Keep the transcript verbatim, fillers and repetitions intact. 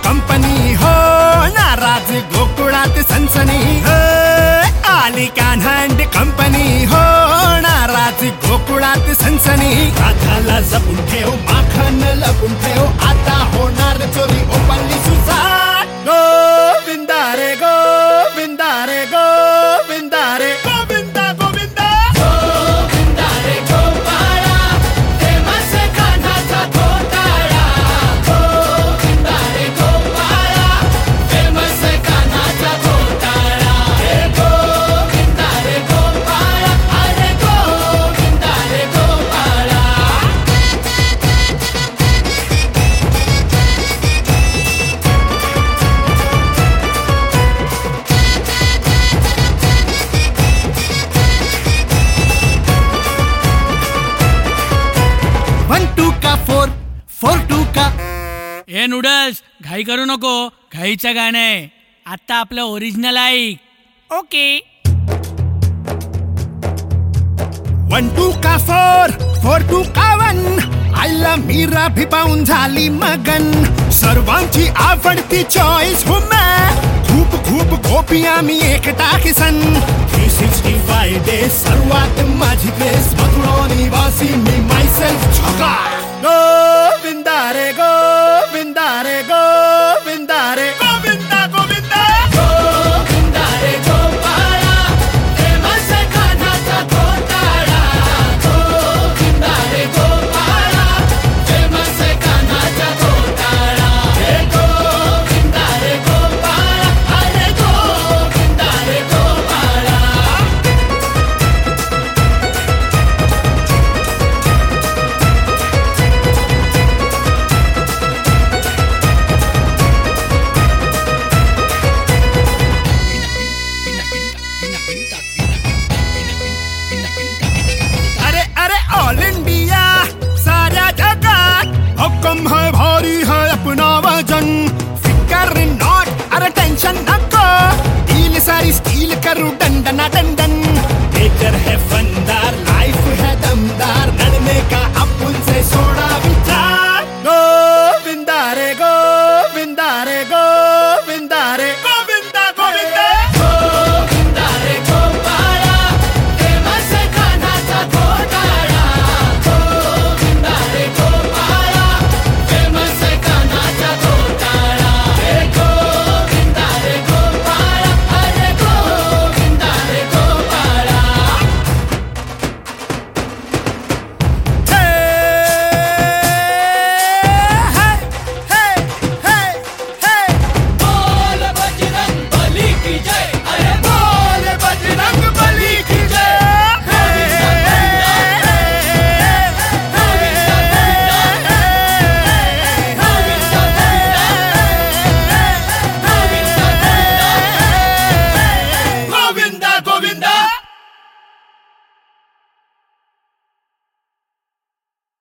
Company हो, नाराज गोकुळात सनसनी हो, आली कान्हांड कंपनी हो, नाराज गोकुळात सनसनी. राधाला जपून ठेव, माखन लपून ठेव, आता होणार चोरी ओपनली सुसाट. गोविंदा रे गोविंदा रे गोविंदा रे गोविंदा गोविंदा गोविंदा रे गोपाळा, फेमस कान्हाचा घोटाळा. गोविंदा रे गोपाळा, फेमस कान्हाचा घोटाळा. रे गोविंदा रे गोपाळा, अरे गोविंदा रे गोपाळा. वन टू का फोर, फोर टू का. हे नूडल्स घाई करू नको, घाईचं गाणं आहे. आता आपलं ओरिजिनल ऐक. ओके. वन टू का फोर, फोर टू का वन. आईला मीरा भी पाहून झाली मगन. सर्वांची आवडती चॉईस हो मैं. खूप खूप गोपिया मी एकटा Kisan. Three sixty five day सर्वात माझी प्लेस. मथुरा निवासी मी मायसेल्फ छोका. गोविंदा रे गोविंदा रे गो